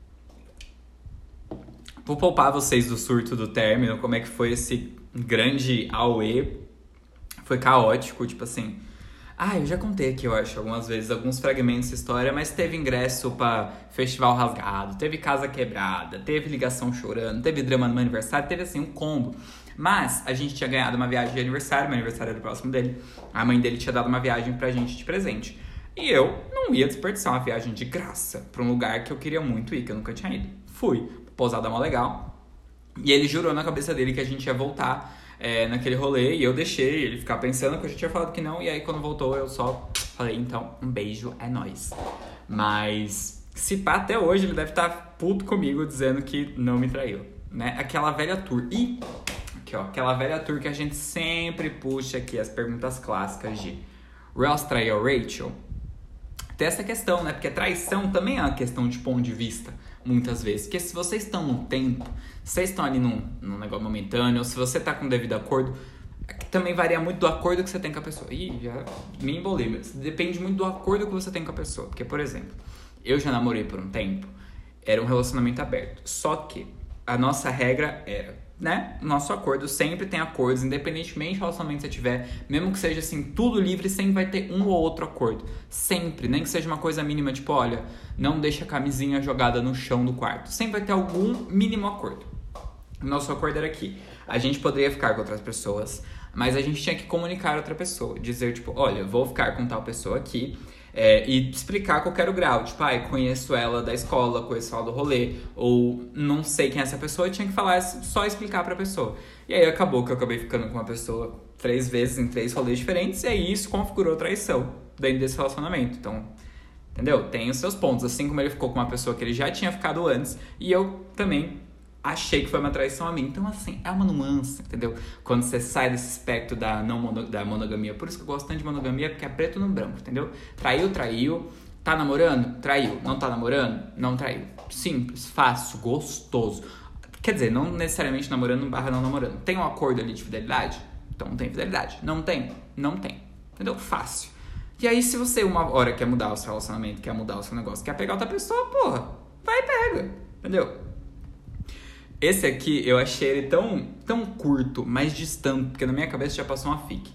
Vou poupar vocês do surto do término, como é que foi esse grande auê. Foi caótico, tipo assim... Ah, eu já contei aqui, eu acho, algumas vezes, alguns fragmentos da história, mas teve ingresso pra festival rasgado, teve casa quebrada, teve ligação chorando, teve drama no meu aniversário, teve, assim, um combo. Mas a gente tinha ganhado uma viagem de aniversário, meu aniversário era próximo dele, a mãe dele tinha dado uma viagem pra gente de presente. E eu não ia desperdiçar uma viagem de graça pra um lugar que eu queria muito ir, que eu nunca tinha ido. Fui. Pousada mó legal. E ele jurou na cabeça dele que a gente ia voltar é, naquele rolê. E eu deixei ele ficar pensando que a gente tinha falado que não. E aí quando voltou eu só falei, então, um beijo, é nóis. Mas se pá, até hoje ele deve estar puto comigo dizendo que não me traiu, né? Aquela velha tour. E, aqui ó, aquela velha tour que a gente sempre puxa aqui, as perguntas clássicas de Ross traiu Rachel? Tem essa questão, né? Porque traição também é uma questão de ponto de vista. Muitas vezes, porque se vocês estão num tempo, se vocês estão ali num, num negócio momentâneo, ou se você tá com devido acordo, também varia muito do acordo que você tem com a pessoa. Ih, já me embolei, mas depende muito do acordo que você tem com a pessoa. Porque, por exemplo, eu já namorei por um tempo, era um relacionamento aberto, só que a nossa regra era, né, o nosso acordo sempre tem acordos, independentemente do relacionamento que você tiver, mesmo que seja assim, tudo livre, sempre vai ter um ou outro acordo, sempre, nem que seja uma coisa mínima, tipo, olha, não deixa a camisinha jogada no chão do quarto, sempre vai ter algum mínimo acordo. O nosso acordo era que a gente poderia ficar com outras pessoas, mas a gente tinha que comunicar a outra pessoa, dizer, tipo, olha, vou ficar com tal pessoa aqui, É, e explicar qual era o grau. Tipo, ah, conheço ela da escola, conheço ela do rolê, ou não sei quem é essa pessoa, eu tinha que falar, só explicar pra pessoa. E aí acabou que eu acabei ficando com uma pessoa três vezes em três rolês diferentes, e aí isso configurou traição dentro desse relacionamento. Então, entendeu? Tem os seus pontos. Assim como ele ficou com uma pessoa que ele já tinha ficado antes, e eu também achei que foi uma traição a mim. Então, assim, é uma nuance, entendeu? Quando você sai desse espectro da, não mono, da monogamia. Por isso que eu gosto tanto de monogamia, porque é preto no branco, entendeu? Traiu, traiu. Tá namorando? Traiu. Não tá namorando? Não traiu. Simples, fácil, gostoso. Quer dizer, não necessariamente namorando barra não namorando. Tem um acordo ali de fidelidade? Então não tem fidelidade. Não tem? Não tem. Entendeu? Fácil. E aí, se você uma hora quer mudar o seu relacionamento, quer mudar o seu negócio, quer pegar outra pessoa, porra, vai e pega. Entendeu? Esse aqui, eu achei ele tão, tão curto, mais distante, porque na minha cabeça já passou uma fic.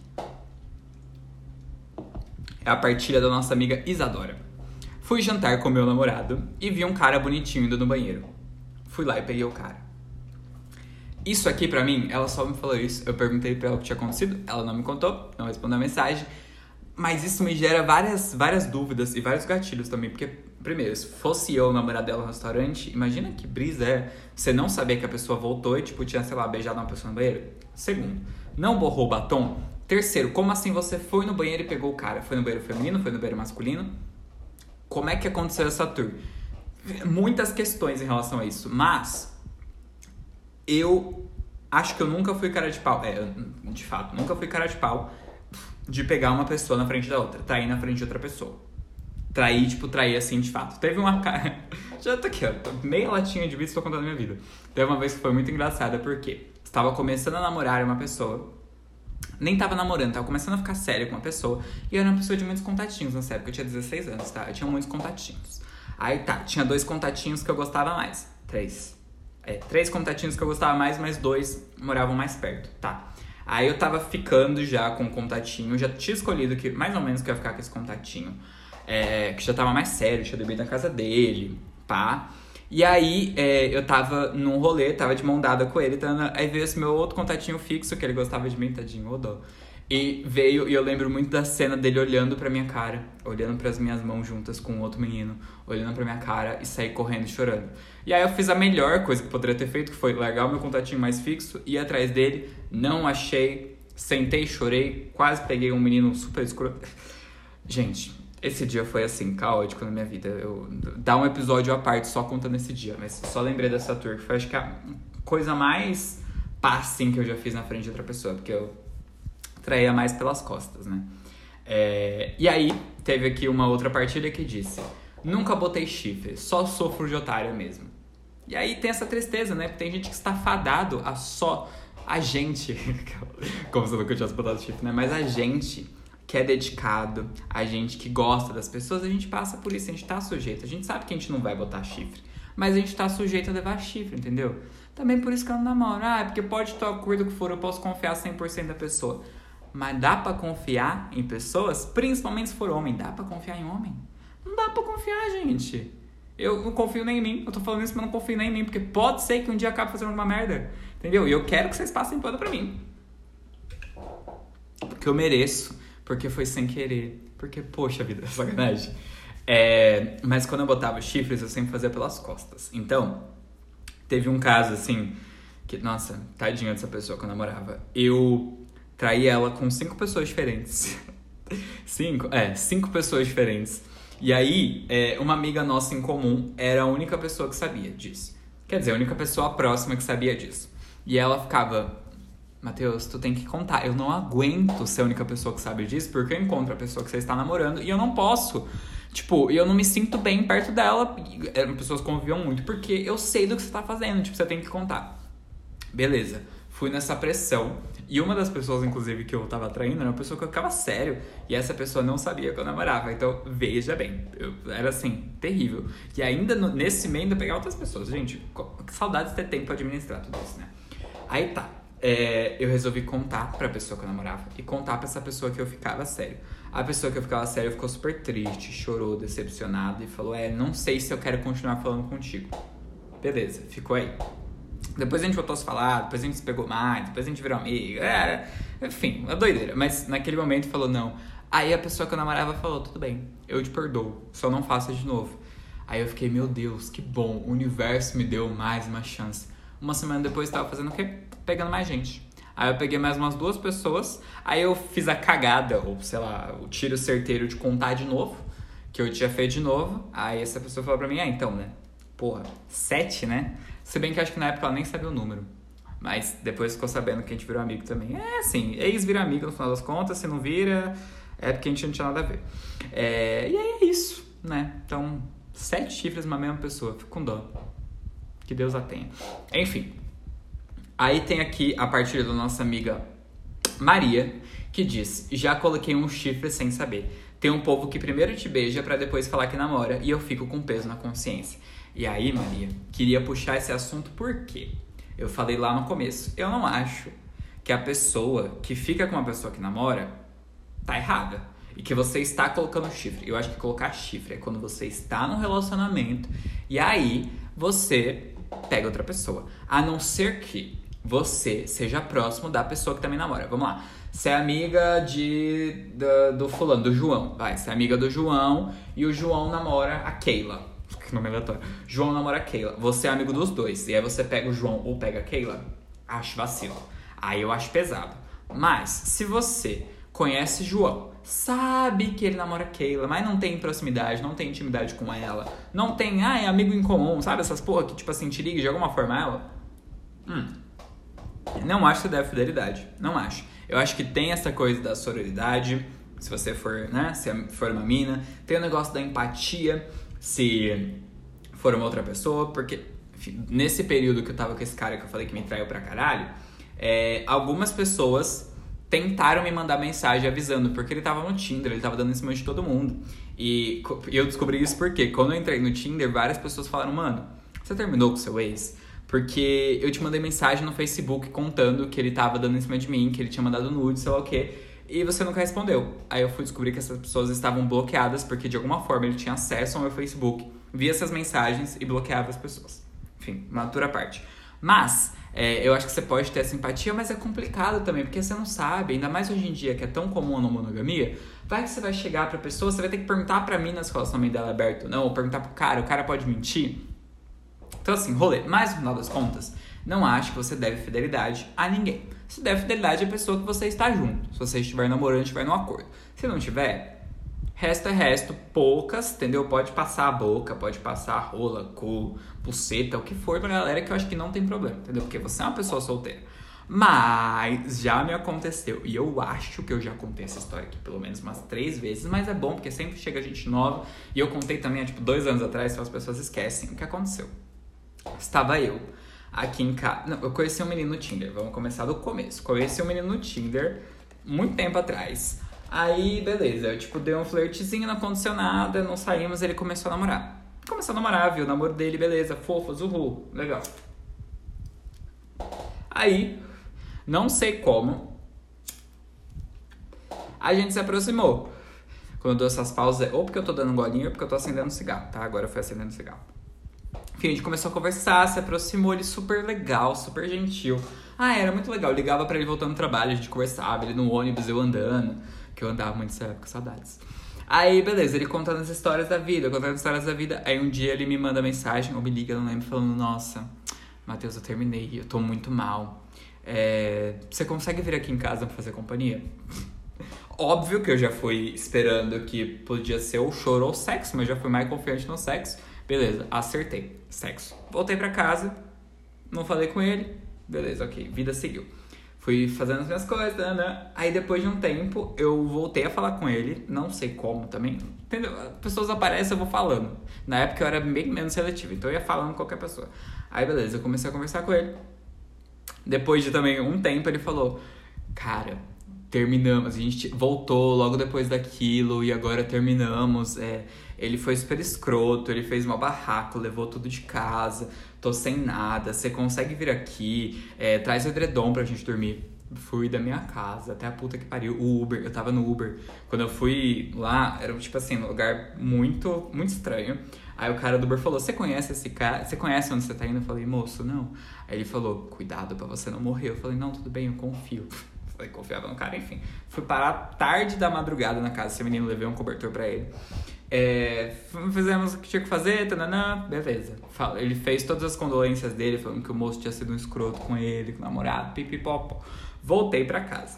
É a partilha da nossa amiga Isadora. Fui jantar com meu namorado e vi um cara bonitinho indo no banheiro. Fui lá e peguei o cara. Isso aqui, pra mim, ela só me falou isso. Eu perguntei pra ela o que tinha acontecido, ela não me contou, não respondeu a mensagem. Mas isso me gera várias, várias dúvidas e vários gatilhos também, porque... Primeiro, se fosse eu namorar dela no restaurante, imagina que brisa é você não saber que a pessoa voltou e, tipo, tinha, sei lá, beijado uma pessoa no banheiro. Segundo, não borrou o batom. Terceiro, como assim você foi no banheiro e pegou o cara? Foi no banheiro feminino? Foi no banheiro masculino? Como é que aconteceu essa tour? Muitas questões em relação a isso, mas eu acho que eu nunca fui cara de pau. É, de fato, nunca fui cara de pau de pegar uma pessoa na frente da outra, trair na frente de outra pessoa. Trair, tipo, trair assim, de fato. Teve uma cara... Já tô aqui, ó. Meia latinha de vídeo, tô contando a minha vida. Teve uma vez que foi muito engraçada, porque estava começando a namorar uma pessoa. Nem tava namorando, tava começando a ficar sério com uma pessoa. E eu era uma pessoa de muitos contatinhos nessa época. Eu tinha dezesseis anos, tá? Eu tinha muitos contatinhos. Aí tá, tinha dois contatinhos que eu gostava mais. Três. É, três contatinhos que eu gostava mais, mas dois moravam mais perto, tá? Aí eu tava ficando já com um contatinho. Já tinha escolhido que mais ou menos que eu ia ficar com esse contatinho. É, que já tava mais sério, tinha dormido na casa dele, pá. E aí, é, eu tava num rolê, tava de mão dada com ele, tava, aí veio esse meu outro contatinho fixo, que ele gostava de mim, tadinho, ô dó. E veio, e eu lembro muito da cena dele olhando pra minha cara, olhando pras minhas mãos juntas com outro menino, olhando pra minha cara e sair correndo chorando. E aí eu fiz a melhor coisa que poderia ter feito, que foi largar o meu contatinho mais fixo, ir atrás dele, não achei, sentei, chorei, quase peguei um menino super escuro. Gente, esse dia foi assim, caótico na minha vida. Eu, dá um episódio à parte só contando esse dia, mas só lembrei dessa tour, que foi acho que a coisa mais pá, assim, que eu já fiz na frente de outra pessoa, porque eu traía mais pelas costas, né? É, e aí, teve aqui uma outra partilha que disse: nunca botei chifre, só sofro de otária mesmo. E aí tem essa tristeza, né? Porque tem gente que está fadado a só a gente, como se eu nunca tivesse botado chifre, né? Mas a gente que é dedicado, a gente que gosta das pessoas, a gente passa por isso, a gente tá sujeito. A gente sabe que a gente não vai botar chifre, mas a gente tá sujeito a levar chifre, entendeu? Também por isso que eu não namoro. Ah, é porque pode estar o acordo que for, eu posso confiar cem por cento da pessoa. Mas dá pra confiar em pessoas? Principalmente se for homem. Dá pra confiar em homem? Não dá pra confiar, gente. Eu não confio nem em mim. Eu tô falando isso, mas não confio nem em mim. Porque pode ser que um dia acabe fazendo uma merda. Entendeu? E eu quero que vocês passem pano pra mim. Porque eu mereço. Porque foi sem querer. Porque, poxa vida, sacanagem. É, mas quando eu botava chifres, eu sempre fazia pelas costas. Então, teve um caso assim... que, nossa, tadinha dessa pessoa que eu namorava. Eu... traí ela com cinco pessoas diferentes. Cinco? É, cinco pessoas diferentes. E aí, é, uma amiga nossa em comum era a única pessoa que sabia disso. Quer dizer, a única pessoa próxima que sabia disso. E ela ficava: Matheus, tu tem que contar. Eu não aguento ser a única pessoa que sabe disso, porque eu encontro a pessoa que você está namorando e eu não posso. Tipo, eu não me sinto bem perto dela. Eram pessoas que conviviam muito, porque eu sei do que você tá fazendo. Tipo, você tem que contar. Beleza. Fui nessa pressão. E uma das pessoas, inclusive, que eu tava traindo era uma pessoa que eu ficava sério. E essa pessoa não sabia que eu namorava. Então, veja bem. Eu, era assim, terrível. E ainda no, nesse meio ainda pegar outras pessoas. Gente, que saudades de ter tempo pra administrar tudo isso, né? Aí tá. É, eu resolvi contar pra pessoa que eu namorava. E contar pra essa pessoa que eu ficava sério. A pessoa que eu ficava sério ficou super triste, chorou, decepcionada. E falou: é, não sei se eu quero continuar falando contigo. Beleza, ficou aí. Depois a gente voltou a se falar, depois a gente se pegou mais, depois a gente virou amigo, é, enfim, uma doideira. Mas naquele momento falou não. Aí a pessoa que eu namorava falou: tudo bem, eu te perdoo, só não faça de novo. Aí eu fiquei: meu Deus, que bom, o universo me deu mais uma chance. Uma semana depois eu tava fazendo o quê? Pegando mais gente. Aí eu peguei mais umas duas pessoas, aí eu fiz a cagada, ou sei lá, o tiro certeiro de contar de novo, que eu tinha feito de novo. Aí essa pessoa falou pra mim: ah, então, né? Porra, sete, né? Se bem que acho que na época ela nem sabia o número. Mas depois ficou sabendo que a gente virou amigo também. É assim, ex vira amigo no final das contas. Se não vira, é porque a gente não tinha nada a ver. É, e aí é isso, né? Então, sete chifres numa mesma pessoa. Fico com dó. Que Deus a tenha. Enfim. Aí tem aqui a partilha da nossa amiga Maria, que diz: já coloquei um chifre sem saber. Tem um povo que primeiro te beija pra depois falar que namora. E eu fico com peso na consciência. E aí, Maria, queria puxar esse assunto porque eu falei lá no começo. Eu não acho que a pessoa que fica com uma pessoa que namora tá errada. E que você está colocando chifre. Eu acho que colocar chifre é quando você está num relacionamento e aí você pega outra pessoa. A não ser que você seja próximo da pessoa que também namora. Vamos lá. Você é amiga de, do, do fulano, do João. Vai, você é amiga do João e o João namora a Keila. Que nome aleatório. João namora a Keila. Você é amigo dos dois. E aí você pega o João ou pega a Keila. Acho vacilo. Aí eu acho pesado. Mas, se você conhece João, sabe que ele namora a Keila, mas não tem proximidade, não tem intimidade com ela, não tem, ah, é amigo em comum, sabe? Essas porra que, tipo assim, te liga de alguma forma ela. Hum. Não acho que você deve fidelidade. Não acho. Eu acho que tem essa coisa da sororidade. Se você for, né? Se for uma mina. Tem o negócio da empatia. Se for uma outra pessoa, porque enfim, nesse período que eu tava com esse cara que eu falei que me traiu pra caralho, é, algumas pessoas tentaram me mandar mensagem avisando, porque ele tava no Tinder, ele tava dando em cima de todo mundo. E eu descobri isso porque quando eu entrei no Tinder, várias pessoas falaram: mano, você terminou com seu ex? Porque eu te mandei mensagem no Facebook contando que ele tava dando em cima de mim, que ele tinha mandado nude, sei lá o quê. E você nunca respondeu. Aí eu fui descobrir que essas pessoas estavam bloqueadas porque de alguma forma ele tinha acesso ao meu Facebook, via essas mensagens e bloqueava as pessoas. Enfim, uma altura à parte. Mas É, eu acho que você pode ter simpatia, mas é complicado também, porque você não sabe, ainda mais hoje em dia que é tão comum a não monogamia, vai que você vai chegar pra pessoa, você vai ter que perguntar pra mina se o relacionamento dela é aberto ou não, ou perguntar pro cara, o cara pode mentir. Então assim, rolê, mas no final das contas, não acho que você deve fidelidade a ninguém. Você deve fidelidade à pessoa que você está junto, se você estiver namorando, estiver num acordo. Se não tiver, resto é resto, poucas, entendeu? Pode passar a boca, pode passar a rola, cu, buceta, o que for pra galera que eu acho que não tem problema, entendeu? Porque você é uma pessoa solteira. Mas já me aconteceu, e eu acho que eu já contei essa história aqui pelo menos umas três vezes, mas é bom porque sempre chega gente nova, e eu contei também há tipo dois anos atrás, então as pessoas esquecem o que aconteceu. Estava eu aqui em casa, não, eu conheci um menino no Tinder, vamos começar do começo. Conheci um menino no Tinder muito tempo atrás. Aí, beleza, eu tipo dei um flirtzinho, não aconteceu nada, não saímos, ele começou a namorar. Começou a namorar, viu o namoro dele, beleza, fofo, zuhu, legal. Aí, não sei como, a gente se aproximou. Quando eu dou essas pausas, ou porque eu tô dando um golinho, ou porque eu tô acendendo um cigarro, tá? Agora eu fui acendendo um cigarro. Enfim, a gente começou a conversar, se aproximou, ele super legal, super gentil. Ah, era muito legal, eu ligava pra ele voltando do trabalho, a gente conversava, ele no ônibus, eu andando, que eu andava muito nessa época, saudades. Aí, beleza, ele contando as histórias da vida, contando as histórias da vida. Aí um dia ele me manda mensagem, ou me liga, não lembro, falando, nossa, Matheus, eu terminei, eu tô muito mal. É, você consegue vir aqui em casa pra fazer companhia? Óbvio que eu já fui esperando que podia ser ou choro ou sexo, mas já fui mais confiante no sexo. Beleza, acertei, sexo. Voltei pra casa, não falei com ele, beleza, ok, vida seguiu. Fui fazendo as minhas coisas, né? Aí depois de um tempo eu voltei a falar com ele, não sei como também, entendeu? As pessoas aparecem, eu vou falando. Na época eu era bem menos seletivo, então eu ia falando com qualquer pessoa. Aí beleza, eu comecei a conversar com ele. Depois de também um tempo ele falou, cara, terminamos, a gente voltou logo depois daquilo e agora terminamos. É, ele foi super escroto, ele fez uma barraco, levou tudo de casa, tô sem nada, você consegue vir aqui, é, traz o edredom pra gente dormir. Fui da minha casa até a puta que pariu, o Uber, eu tava no Uber. Quando eu fui lá, era tipo assim, um lugar muito, muito estranho. Aí o cara do Uber falou, você conhece esse cara? Você conhece onde você tá indo? Eu falei, moço, não. Aí ele falou, cuidado pra você não morrer. Eu falei, não, tudo bem, eu confio. Falei, confiava no cara, enfim. Fui parar tarde da madrugada na casa desse menino, levei um cobertor pra ele. É, fizemos o que tinha que fazer, tananã, beleza. Ele fez todas as condolências dele, falando que o moço tinha sido um escroto com ele, com o namorado, pipipopó. Voltei pra casa.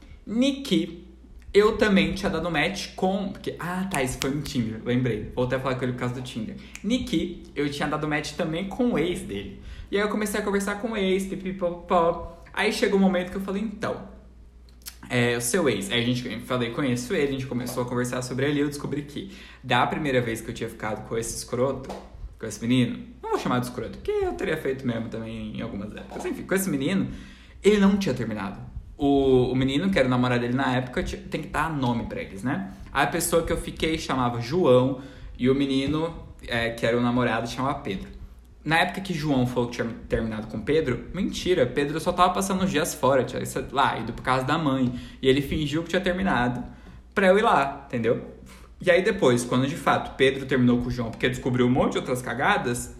Niki, eu também tinha dado match com... Porque, ah, tá, isso foi no Tinder, lembrei. Voltei a falar com ele por causa do Tinder. Niki, eu tinha dado match também com o ex dele. E aí eu comecei a conversar com o ex, pipipopó. Aí chegou um momento que eu falei, então... É, o seu ex, aí a gente, eu falei, conheço ele, a gente começou a conversar sobre ele e eu descobri que da primeira vez que eu tinha ficado com esse escroto, com esse menino, não vou chamar de escroto, porque eu teria feito mesmo também em algumas épocas, enfim, com esse menino, ele não tinha terminado. O, o menino, que era o namorado dele na época, tinha, tem que dar nome pra eles, né? A pessoa que eu fiquei chamava João e o menino, é, que era o namorado, chamava Pedro. Na época que João falou que tinha terminado com Pedro, mentira, Pedro só tava passando uns dias fora, tinha lá, ido por causa da mãe. E ele fingiu que tinha terminado pra eu ir lá, entendeu? E aí depois, quando de fato Pedro terminou com o João, porque descobriu um monte de outras cagadas,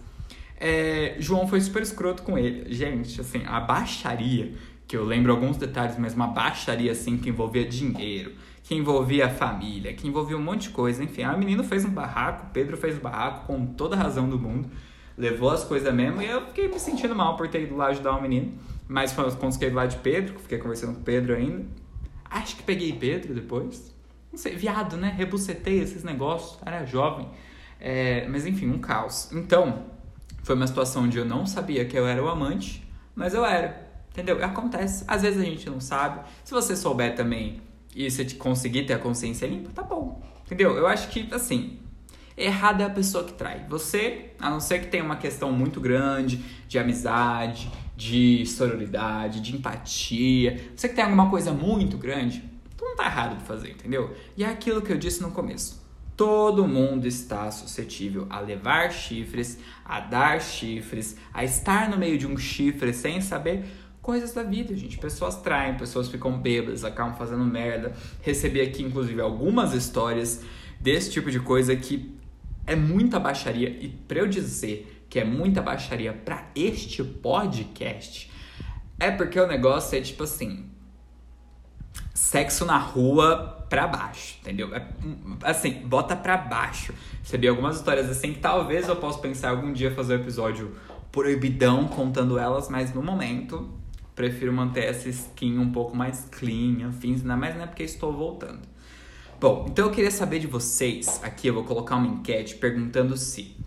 é, João foi super escroto com ele. Gente, assim, a baixaria, que eu lembro alguns detalhes, mas uma baixaria assim que envolvia dinheiro, que envolvia a família, que envolvia um monte de coisa, enfim. A menina fez um barraco, Pedro fez um barraco com toda a razão do mundo. Levou as coisas mesmo e eu fiquei me sentindo mal por ter ido lá ajudar o menino. Mas foi quando fiquei do lado de Pedro, fiquei conversando com o Pedro ainda. Acho que peguei Pedro depois. Não sei, viado, né? Rebucetei esses negócios, era jovem. É, mas enfim, um caos. Então, foi uma situação onde eu não sabia que eu era o amante, mas eu era. Entendeu? Acontece. Às vezes a gente não sabe. Se você souber também e você conseguir ter a consciência limpa, tá bom. Entendeu? Eu acho que, assim... Errada é a pessoa que trai. Você, a não ser que tenha uma questão muito grande de amizade, de sororidade, de empatia. Você que tem alguma coisa muito grande, então não tá errado de fazer, entendeu? E é aquilo que eu disse no começo. Todo mundo está suscetível a levar chifres, a dar chifres, a estar no meio de um chifre sem saber coisas da vida, gente. Pessoas traem, pessoas ficam bêbadas, acabam fazendo merda. Recebi aqui, inclusive, algumas histórias desse tipo de coisa que é muita baixaria, e pra eu dizer que é muita baixaria pra este podcast, É porque o negócio é tipo assim, sexo na rua pra baixo, entendeu? É, assim, bota pra baixo. Recebi algumas histórias assim que talvez eu possa pensar algum dia fazer um episódio proibidão contando elas, mas no momento prefiro manter essa skin um pouco mais clean, afins, ainda mais não é porque estou voltando. Bom, então eu queria saber de vocês, aqui eu vou colocar uma enquete perguntando se...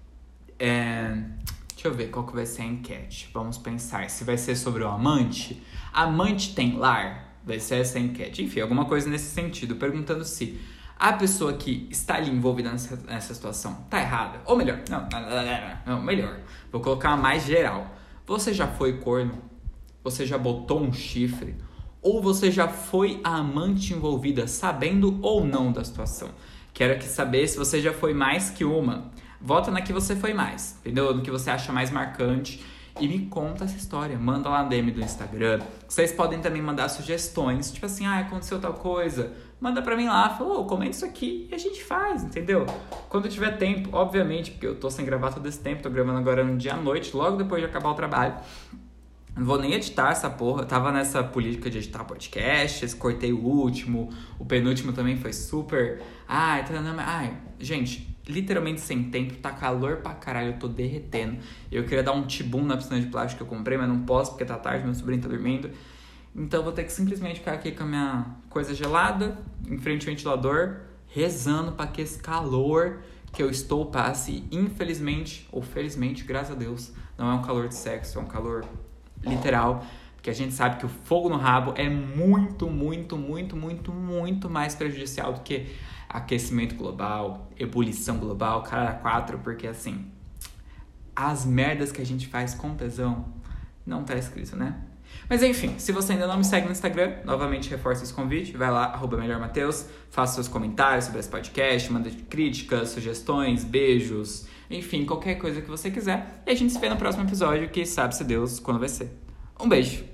É, deixa eu ver qual que vai ser a enquete. Vamos pensar, se vai ser sobre o amante. Amante tem lar? Vai ser essa a enquete. Enfim, alguma coisa nesse sentido, perguntando se a pessoa que está ali envolvida nessa, nessa situação tá errada. Ou melhor, não, não, melhor. Vou colocar uma mais geral. Você já foi corno? Você já botou um chifre? Ou você já foi a amante envolvida, sabendo ou não da situação? Quero aqui saber se você já foi mais que uma. Vota na que você foi mais, entendeu? No que você acha mais marcante. E me conta essa história. Manda lá no D M do Instagram. Vocês podem também mandar sugestões. Tipo assim, ah, aconteceu tal coisa. Manda pra mim lá. Fala, oh, comenta isso aqui e a gente faz, entendeu? Quando tiver tempo, obviamente, porque eu tô sem gravar todo esse tempo. Tô gravando agora no dia à noite, logo depois de acabar o trabalho. Não vou nem editar essa porra. Eu tava nessa política de editar podcasts. Cortei o último. O penúltimo também foi super... Ai, tá... Ai, gente... Literalmente sem tempo, tá calor pra caralho, eu tô derretendo. Eu queria dar um tibum na piscina de plástico que eu comprei, mas não posso porque tá tarde, meu sobrinho tá dormindo. Então eu vou ter que simplesmente ficar aqui com a minha coisa gelada, em frente ao ventilador, rezando pra que esse calor que eu estou passe. Infelizmente, ou felizmente, graças a Deus, não é um calor de sexo, é um calor literal. Porque a gente sabe que o fogo no rabo é muito, muito, muito, muito, muito mais prejudicial do que aquecimento global, ebulição global, cara quatro, porque assim, as merdas que a gente faz com tesão não tá escrito, né? Mas enfim, se você ainda não me segue no Instagram, novamente reforço esse convite, vai lá, arroba melhormateus, faça seus comentários sobre esse podcast, manda críticas, sugestões, beijos, enfim, qualquer coisa que você quiser. E a gente se vê no próximo episódio, que sabe-se Deus quando vai ser. Um beijo!